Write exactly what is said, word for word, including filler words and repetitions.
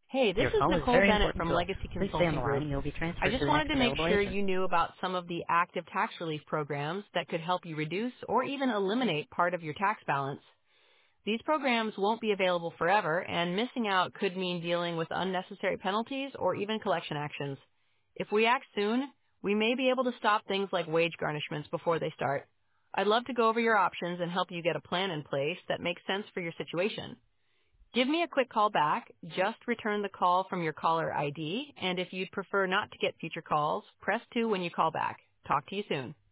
Hey, this Your is call is Nicole very Bennett important from to us. Legacy Please stay on Consulting the line Group. and you'll be I transferred to just the wanted next to make available sure agent. you knew about some of the active tax relief programs that could help you reduce or even eliminate part of your tax balance. These programs won't be available forever, and missing out could mean dealing with unnecessary penalties or even collection actions. If we act soon, we may be able to stop things like wage garnishments before they start. I'd love to go over your options and help you get a plan in place that makes sense for your situation. Give me a quick call back. Just return the call from your caller I D, and if you'd prefer not to get future calls, press two when you call back. Talk to you soon.